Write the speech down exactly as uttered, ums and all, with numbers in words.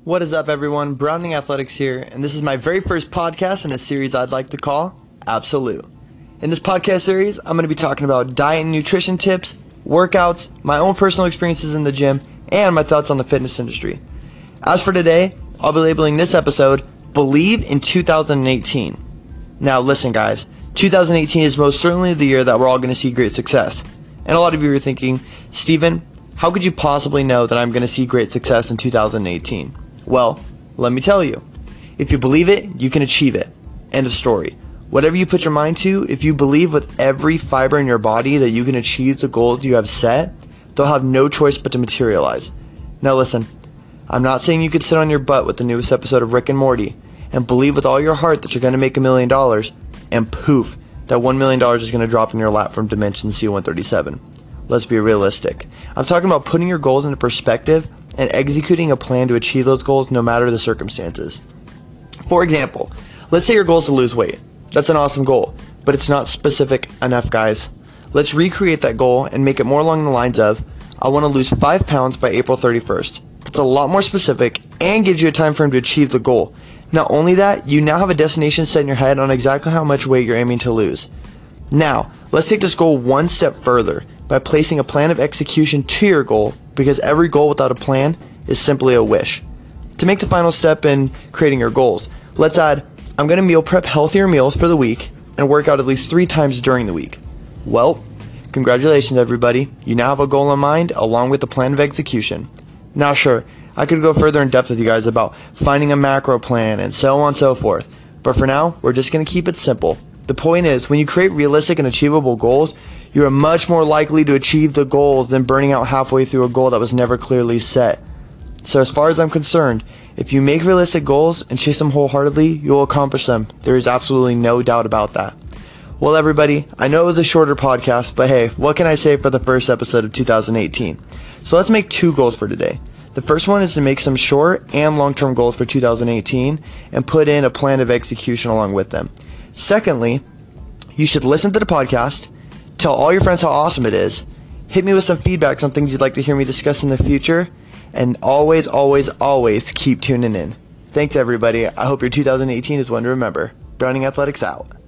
What is up, everyone? Browning Athletics here, and this is my very first podcast in a series I'd like to call Absolute. In this podcast series, I'm going to be talking about diet and nutrition tips, workouts, my own personal experiences in the gym, and my thoughts on the fitness industry. As for today, I'll be labeling this episode Believe in two thousand eighteen. Now listen, guys, two thousand eighteen is most certainly the year that we're all going to see great success. And a lot of you are thinking, Steven, how could you possibly know that I'm going to see great success in two thousand eighteen? Well, let me tell you. If you believe it, you can achieve it. End of story. Whatever you put your mind to, if you believe with every fiber in your body that you can achieve the goals you have set, they'll have no choice but to materialize. Now listen, I'm not saying you could sit on your butt with the newest episode of Rick and Morty and believe with all your heart that you're going to make a million dollars, and poof, that one million dollars is going to drop in your lap from Dimension C one thirty-seven. Let's be realistic. I'm talking about putting your goals into perspective and executing a plan to achieve those goals no matter the circumstances. For example, let's say your goal is to lose weight. That's an awesome goal, but it's not specific enough, guys. Let's recreate that goal and make it more along the lines of, I want to lose five pounds by April thirty-first. That's a lot more specific and gives you a time frame to achieve the goal. Not only that, you now have a destination set in your head on exactly how much weight you're aiming to lose. Now, let's take this goal one step further by placing a plan of execution to your goal, because every goal without a plan is simply a wish. To make the final step in creating your goals, let's add, I'm going to meal prep healthier meals for the week and work out at least three times during the week. Well, congratulations everybody. You now have a goal in mind along with the plan of execution. Now sure, I could go further in depth with you guys about finding a macro plan and so on and so forth, but for now, we're just going to keep it simple. The point is, when you create realistic and achievable goals, you are much more likely to achieve the goals than burning out halfway through a goal that was never clearly set. So as far as I'm concerned, if you make realistic goals and chase them wholeheartedly, you will accomplish them. There is absolutely no doubt about that. Well, everybody, I know it was a shorter podcast, but hey, what can I say for the first episode of two thousand eighteen? So let's make two goals for today. The first one is to make some short and long-term goals for two thousand eighteen and put in a plan of execution along with them. Secondly, you should listen to the podcast, tell all your friends how awesome it is, hit me with some feedback on things you'd like to hear me discuss in the future, and always, always, always keep tuning in. Thanks, everybody. I hope your two thousand eighteen is one to remember. Browning Athletics out.